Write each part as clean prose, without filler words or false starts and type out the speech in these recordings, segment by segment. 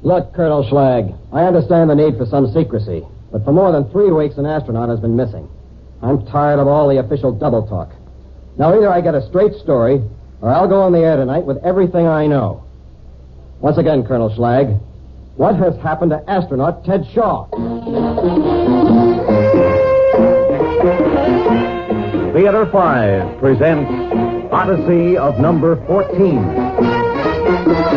Look, Colonel Schlag, I understand the need for some secrecy, but for more than 3 weeks an astronaut has been missing. I'm tired of all the official double talk. Now, either I get a straight story, or I'll go on the air tonight with everything I know. Once again, Colonel Schlag, what has happened to astronaut Ted Shaw? Theater 5 presents Odyssey of Number 14.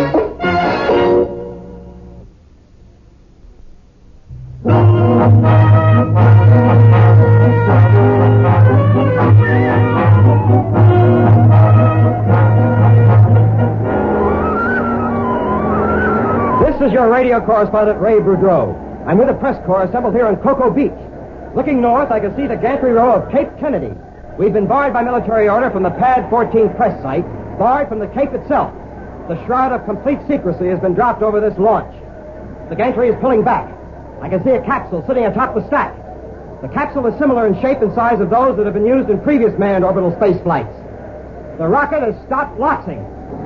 This is your radio correspondent, Ray Boudreau. I'm with a press corps assembled here on Cocoa Beach. Looking north, I can see the gantry row of Cape Kennedy. We've been barred by military order from the Pad 14 press site, barred from the Cape itself. The shroud of complete secrecy has been dropped over this launch. The gantry is pulling back. I can see a capsule sitting atop the stack. The capsule is similar in shape and size of those that have been used in previous manned orbital space flights. The rocket has stopped loxing.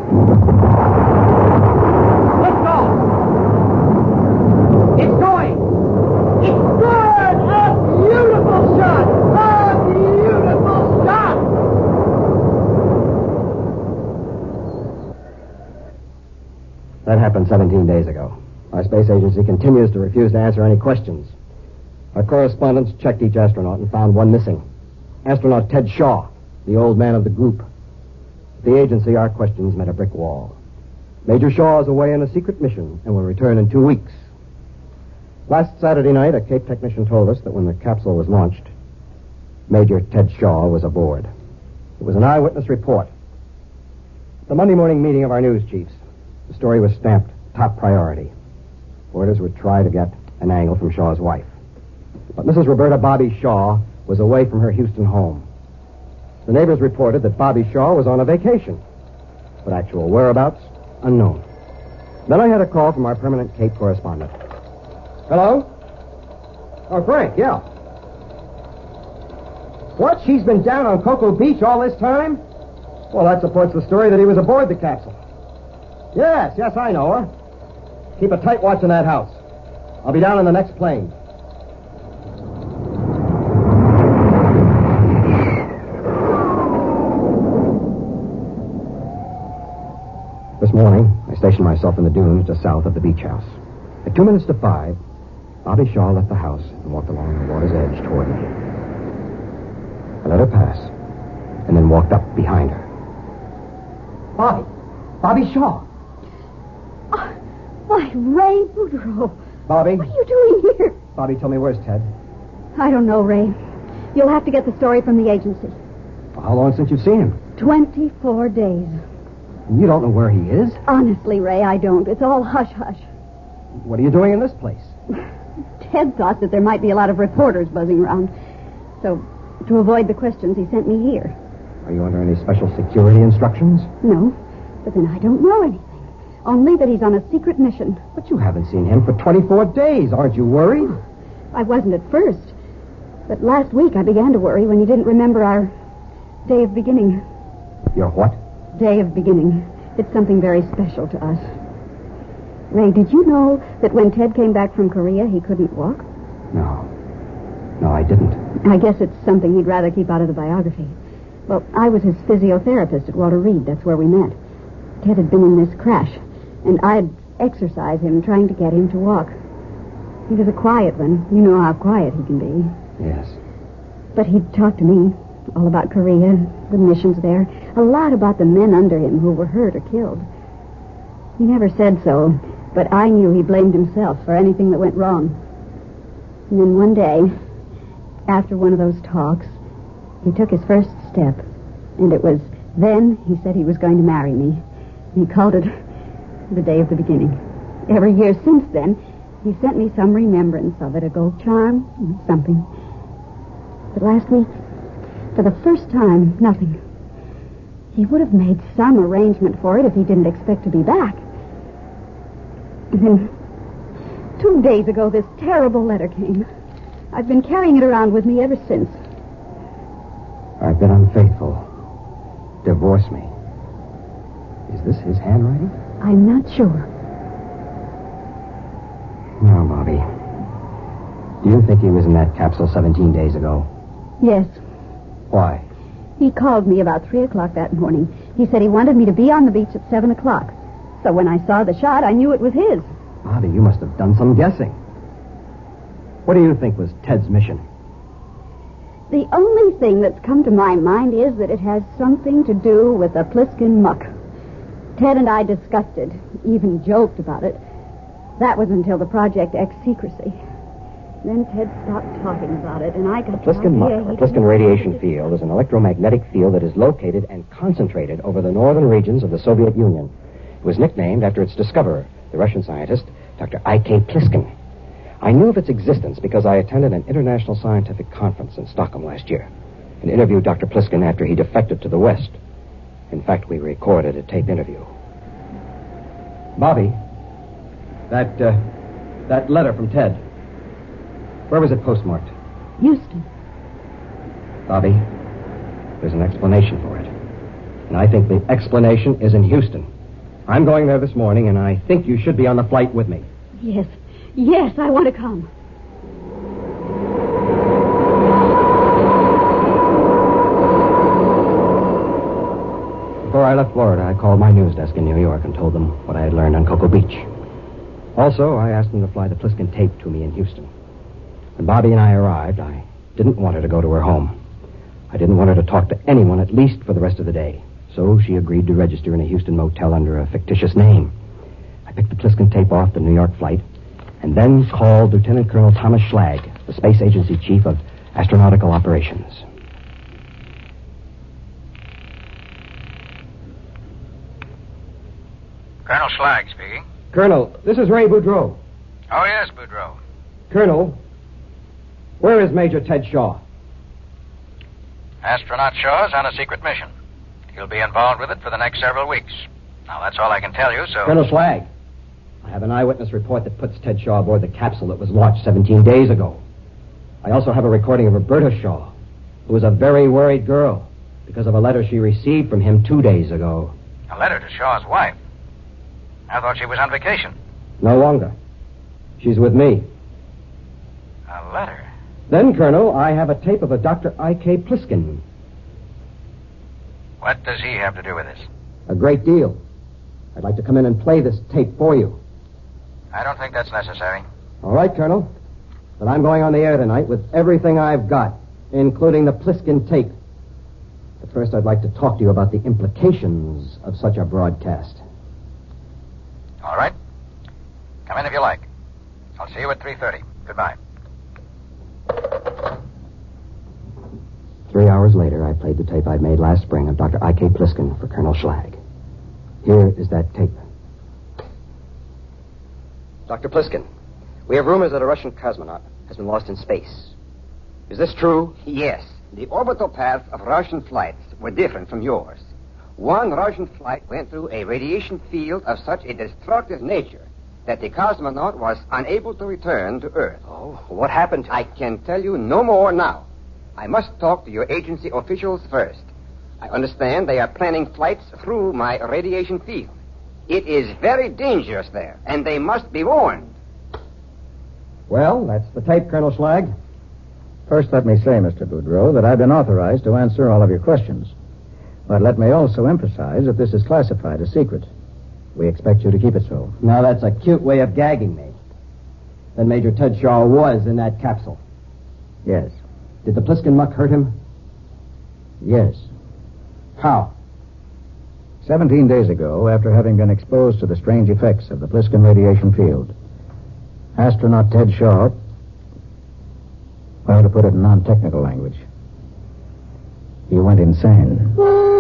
Lift off! It's going! It's good! A beautiful shot! A beautiful shot! That happened 17 days ago. Our space agency continues to refuse to answer any questions. Our correspondents checked each astronaut and found one missing. Astronaut Ted Shaw, the old man of the group. At the agency, our questions met a brick wall. Major Shaw is away on a secret mission and will return in 2 weeks. Last Saturday night, a Cape technician told us that when the capsule was launched, Major Ted Shaw was aboard. It was an eyewitness report. At the Monday morning meeting of our news chiefs, the story was stamped top priority. Orders would try to get an angle from Shaw's wife. But Mrs. Roberta Bobby Shaw was away from her Houston home. The neighbors reported that Bobby Shaw was on a vacation, but actual whereabouts, unknown. Then I had a call from our permanent Cape correspondent. Hello? Oh, Frank, yeah. What? She's been down on Cocoa Beach all this time? Well, that supports the story that he was aboard the capsule. Yes, I know her. Keep a tight watch on that house. I'll be down in the next plane. This morning, I stationed myself in the dunes just south of the beach house. At 5 minutes, Bobby Shaw left the house and walked along the water's edge toward me. I let her pass, and then walked up behind her. Bobby Shaw. Why, Ray Boudreau. Bobby? What are you doing here? Bobby, tell me, where's Ted? I don't know, Ray. You'll have to get the story from the agency. Well, how long since you've seen him? 24 days. You don't know where he is? Honestly, Ray, I don't. It's all hush-hush. What are you doing in this place? Ted thought that there might be a lot of reporters buzzing around. So, to avoid the questions, he sent me here. Are you under any special security instructions? No, but then I don't know anything. Only that he's on a secret mission. But you haven't seen him for 24 days. Aren't you worried? I wasn't at first. But last week I began to worry when you didn't remember our day of beginning. Your what? Day of beginning. It's something very special to us. Ray, did you know that when Ted came back from Korea, he couldn't walk? No, I didn't. I guess it's something he'd rather keep out of the biography. Well, I was his physiotherapist at Walter Reed. That's where we met. Ted had been in this crash, and I'd exercise him, trying to get him to walk. He was a quiet one. You know how quiet he can be. Yes. But he'd talk to me all about Korea, the missions there, a lot about the men under him who were hurt or killed. He never said so, but I knew he blamed himself for anything that went wrong. And then one day, after one of those talks, he took his first step, and it was then he said he was going to marry me. He called it the day of the beginning. Every year since then, he sent me some remembrance of it, a gold charm, something. But last week, for the first time, nothing. He would have made some arrangement for it if he didn't expect to be back. And then, 2 days ago, this terrible letter came. I've been carrying it around with me ever since. I've been unfaithful. Divorce me. Is this his handwriting? I'm not sure. Do you think he was in that capsule 17 days ago? Yes. Why? He called me about 3 o'clock that morning. He said he wanted me to be on the beach at 7 o'clock. So when I saw the shot, I knew it was his. Bobby, you must have done some guessing. What do you think was Ted's mission? The only thing that's come to my mind is that it has something to do with the Pliskin muck. Ted and I discussed it, even joked about it. That was until the Project X secrecy. Then Ted stopped talking about it, and I got The Pliskin muck, or Pliskin radiation field, is an electromagnetic field that is located and concentrated over the northern regions of the Soviet Union. It was nicknamed after its discoverer, the Russian scientist, Dr. I.K. Pliskin. I knew of its existence because I attended an international scientific conference in Stockholm last year and interviewed Dr. Pliskin after he defected to the West. In fact, we recorded a tape interview. Bobby, that letter from Ted, where was it postmarked? Houston. Bobby, there's an explanation for it. And I think the explanation is in Houston. I'm going there this morning, and I think you should be on the flight with me. Yes. Yes, I want to come. Before I left Florida, I called my news desk in New York and told them what I had learned on Cocoa Beach. Also, I asked them to fly the Pliskin tape to me in Houston. When Bobby and I arrived, I didn't want her to go to her home. I didn't want her to talk to anyone, at least for the rest of the day. So she agreed to register in a Houston motel under a fictitious name. I picked the Pliskin tape off the New York flight and then called Lieutenant Colonel Thomas Schlag, the Space Agency Chief of Astronautical Operations. Colonel Schlag speaking. Colonel, this is Ray Boudreau. Oh, yes, Boudreau. Colonel, where is Major Ted Shaw? Astronaut Shaw's on a secret mission. He'll be involved with it for the next several weeks. Now, that's all I can tell you, so... Colonel Schlag, I have an eyewitness report that puts Ted Shaw aboard the capsule that was launched 17 days ago. I also have a recording of Roberta Shaw, who was a very worried girl because of a letter she received from him 2 days ago. A letter to Shaw's wife? I thought she was on vacation. No longer. She's with me. A letter? Then, Colonel, I have a tape of a Dr. I.K. Pliskin. What does he have to do with this? A great deal. I'd like to come in and play this tape for you. I don't think that's necessary. All right, Colonel. But I'm going on the air tonight with everything I've got, including the Pliskin tape. But first, I'd like to talk to you about the implications of such a broadcast. All right. Come in if you like. I'll see you at 3:30. Goodbye. 3 hours later, I played the tape I'd made last spring of Dr. I.K. Pliskin for Colonel Schlag. Here is that tape. Dr. Pliskin, we have rumors that a Russian cosmonaut has been lost in space. Is this true? Yes. The orbital paths of Russian flights were different from yours. One Russian flight went through a radiation field of such a destructive nature that the cosmonaut was unable to return to Earth. Oh, what happened to I can tell you no more now. I must talk to your agency officials first. I understand they are planning flights through my radiation field. It is very dangerous there, and they must be warned. Well, that's the tape, Colonel Schlag. First, let me say, Mr. Boudreau, that I've been authorized to answer all of your questions. But let me also emphasize that this is classified as secret. We expect you to keep it so. Now, that's a cute way of gagging me. Then Major Ted Shaw was in that capsule. Yes. Did the Pliskin muck hurt him? Yes. How? 17 days ago, after having been exposed to the strange effects of the Pliskin radiation field, astronaut Ted Shaw, well, to put it in non-technical language, he went insane.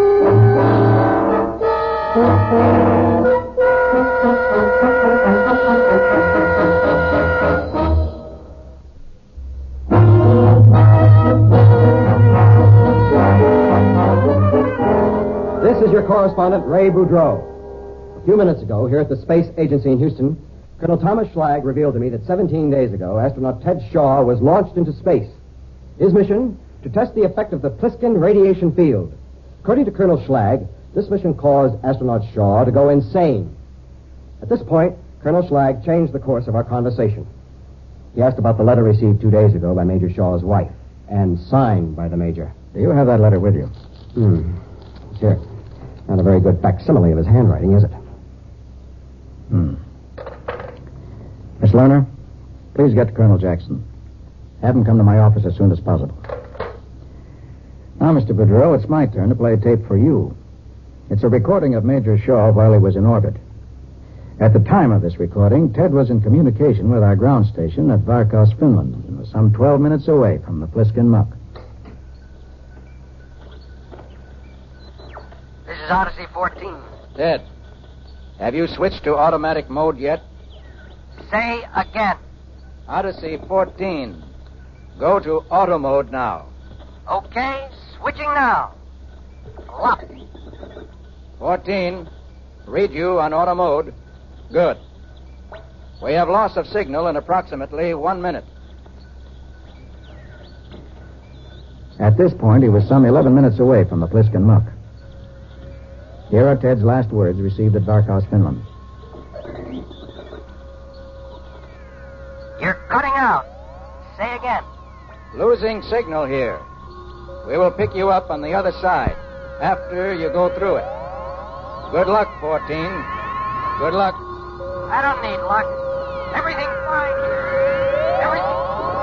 This is your correspondent, Ray Boudreau. A few minutes ago, here at the Space Agency in Houston, Colonel Thomas Schlag revealed to me that 17 days ago, astronaut Ted Shaw was launched into space. His mission, to test the effect of the Pliskin radiation field. According to Colonel Schlag, this mission caused astronaut Shaw to go insane. At this point, Colonel Schlag changed the course of our conversation. He asked about the letter received 2 days ago by Major Shaw's wife and signed by the Major. Do you have that letter with you? It's here. Not a very good facsimile of his handwriting, is it? Miss Lerner, please get to Colonel Jackson. Have him come to my office as soon as possible. Now, Mr. Boudreau, it's my turn to play a tape for you. It's a recording of Major Shaw while he was in orbit. At the time of this recording, Ted was in communication with our ground station at Varkaus, Finland, and was some 12 minutes away from the Pliskin Muck. This is Odyssey 14. Ted, have you switched to automatic mode yet? Say again. Odyssey 14. Go to auto mode now. Okay, switching now. Lock. 14. Read you on auto mode. Good. We have loss of signal in approximately 1 minute. At this point, he was some 11 minutes away from the Pliskin Muck. Here are Ted's last words received at Varkaus, Finland. You're cutting out. Say again. Losing signal here. We will pick you up on the other side after you go through it. Good luck, 14. Good luck. I don't need luck. Everything's fine here. Everything.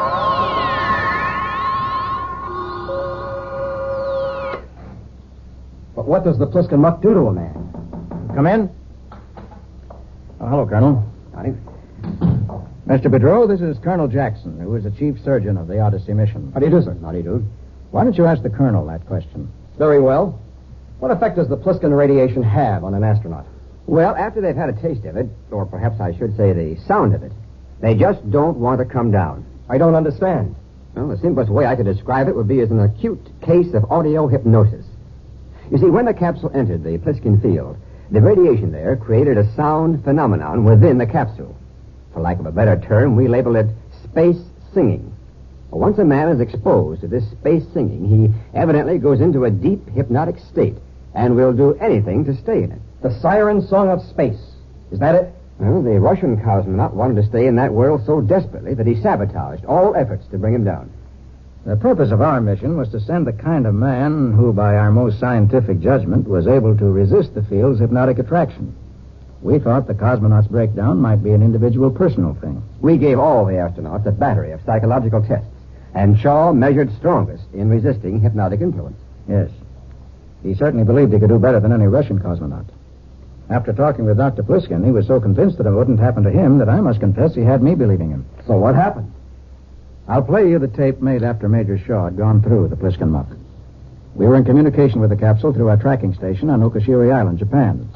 But what does the Pliskin Muck do to a man? Come in. Oh, hello, Colonel. Howdy. Mr. Boudreau, this is Colonel Jackson, who is the chief surgeon of the Odyssey mission. How do you do, sir? How do you do? Why don't you ask the colonel that question? Very well. What effect does the Pliskin radiation have on an astronaut? Well, after they've had a taste of it, or perhaps I should say the sound of it, they just don't want to come down. I don't understand. Well, the simplest way I could describe it would be as an acute case of audio hypnosis. You see, when the capsule entered the Pliskin field, the radiation there created a sound phenomenon within the capsule. For lack of a better term, we label it space singing. Well, once a man is exposed to this space singing, he evidently goes into a deep hypnotic state and will do anything to stay in it. The siren song of space. Is that it? Well, the Russian cosmonaut wanted to stay in that world so desperately that he sabotaged all efforts to bring him down. The purpose of our mission was to send the kind of man who, by our most scientific judgment, was able to resist the field's hypnotic attraction. We thought the cosmonaut's breakdown might be an individual personal thing. We gave all the astronauts a battery of psychological tests, and Shaw measured strongest in resisting hypnotic influence. Yes. He certainly believed he could do better than any Russian cosmonaut. After talking with Dr. Pliskin, he was so convinced that it wouldn't happen to him that I must confess he had me believing him. So what happened? I'll play you the tape made after Major Shaw had gone through the Pliskin Muck. We were in communication with the capsule through our tracking station on Okashiri Island, Japan.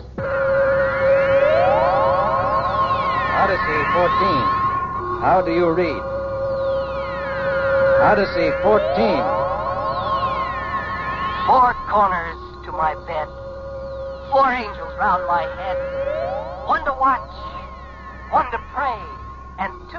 Odyssey 14. How do you read? Odyssey 14. 4 corners to my bed. 4 angels round my head. 1 to watch, 1 to pray, and 2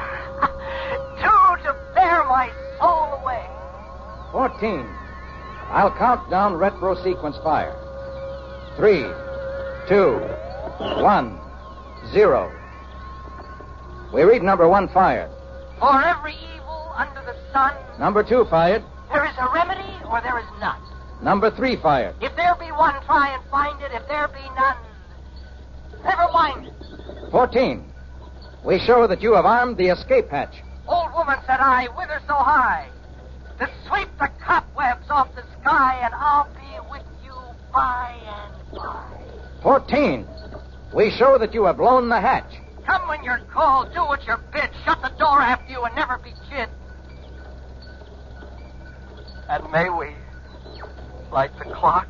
to bear my soul away. 14. I'll count down retro sequence fire. 3, 2, 1, 0. We read number 1 fired. For every evil under the sun, Number 2 fired. there is a remedy or there is none. Number 3 fired. If there be one, try and find it. If there be none, never mind it. 14. We show that you have armed the escape hatch. Old woman, said I, whither so high? To sweep the cobwebs off the sky, and I'll be with you by and by. 14. We show that you have blown the hatch. Come when you're called, do what you're bid, shut the door after you, and never be chid. And may we light the clock,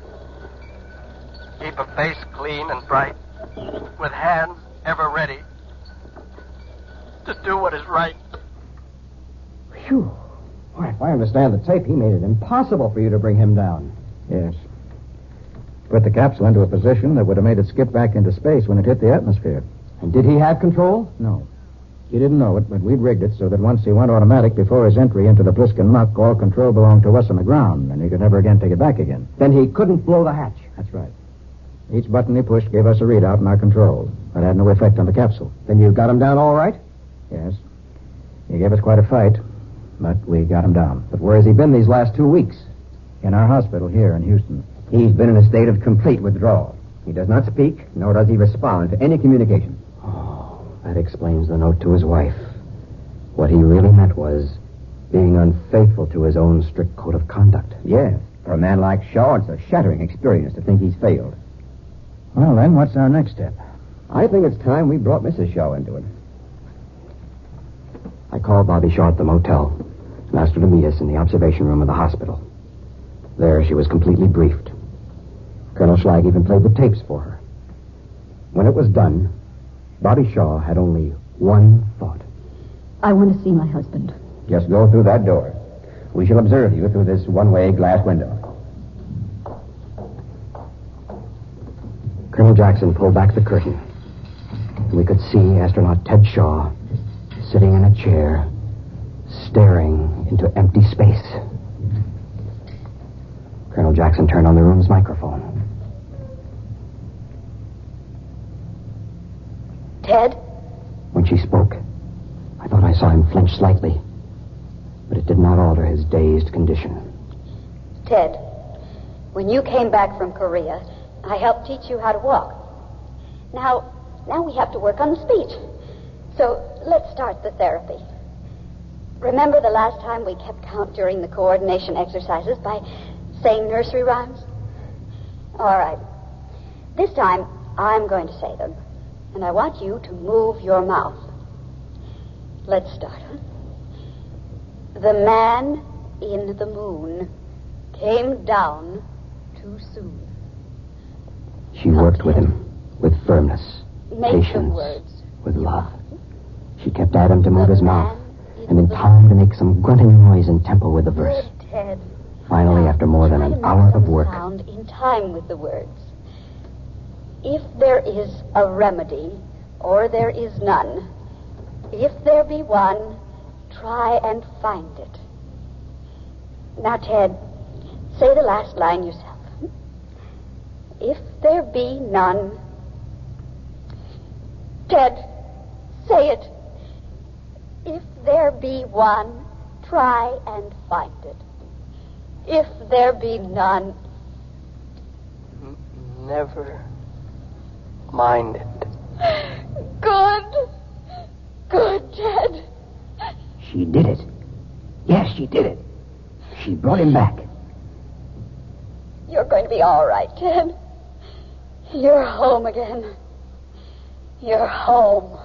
keep a face clean and bright, with hands ever ready to do what is right. Phew. Why, if I understand the tape, he made it impossible for you to bring him down. Yes. Put the capsule into a position that would have made it skip back into space when it hit the atmosphere. And did he have control? No. He didn't know it, but we'd rigged it so that once he went automatic before his entry into the Pliskin Muck, all control belonged to us on the ground, and he could never again take it back again. Then he couldn't blow the hatch. That's right. Each button he pushed gave us a readout in our control, but had no effect on the capsule. Then you got him down all right? Yes. He gave us quite a fight, but we got him down. But where has he been these last 2 weeks? In our hospital here in Houston. He's been in a state of complete withdrawal. He does not speak, nor does he respond to any communication. Oh, that explains the note to his wife. What he really meant was being unfaithful to his own strict code of conduct. Yes. For a man like Shaw, it's a shattering experience to think he's failed. Well, then, what's our next step? I think it's time we brought Mrs. Shaw into it. I called Bobby Shaw at the motel and asked her to meet us in the observation room of the hospital. There, she was completely briefed. Colonel Schlag even played the tapes for her. When it was done, Bobby Shaw had only one thought. I want to see my husband. Just go through that door. We shall observe you through this one-way glass window. Colonel Jackson pulled back the curtain. And we could see astronaut Ted Shaw sitting in a chair, staring into empty space. Colonel Jackson turned on the room's microphone. Ted? When she spoke, I thought I saw him flinch slightly, but it did not alter his dazed condition. Ted, when you came back from Korea, I helped teach you how to walk. Now we have to work on the speech. So let's start the therapy. Remember the last time we kept count during the coordination exercises by saying nursery rhymes? All right. This time, I'm going to say them. And I want you to move your mouth. Let's start. The man in the moon came down too soon. She worked with him, with firmness, Make patience, the words. with love. She kept at him to move his mouth, and in time to make some grunting noise in tempo with the verse. Good, Ted. Finally, after more than an hour of work, Sound in time with the words. If there is a remedy, or there is none, if there be one, try and find it. Now, Ted, say the last line yourself. If there be none. Ted, say it. If there be one, try and find it. If there be none. Never mind it. Good. Good, Ted. She did it. Yes, she did it. She brought him back. You're going to be all right, Ted. You're home again. You're home.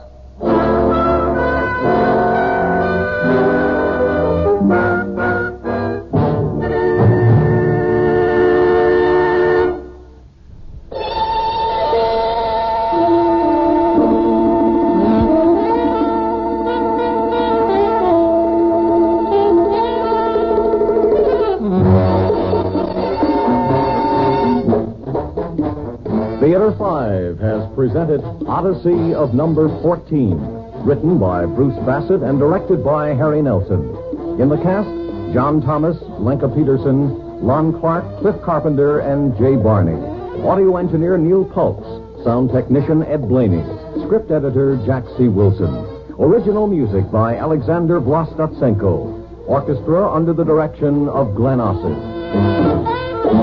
Theater 5 has presented Odyssey of Number 14, written by Bruce Bassett and directed by Harry Nelson. In the cast, John Thomas, Lenka Peterson, Lon Clark, Cliff Carpenter, and Jay Barney. Audio engineer Neil Pultz. Sound technician Ed Blaney. Script editor Jack C. Wilson. Original music by Alexander Vlastotsenko. Orchestra under the direction of Glenn Ossid.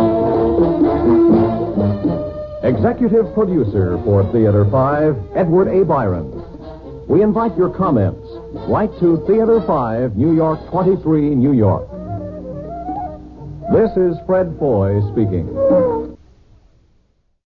Executive producer for Theater 5, Edward A. Byron. We invite your comments. Write to Theater 5, New York 23, New York. This is Fred Foy speaking.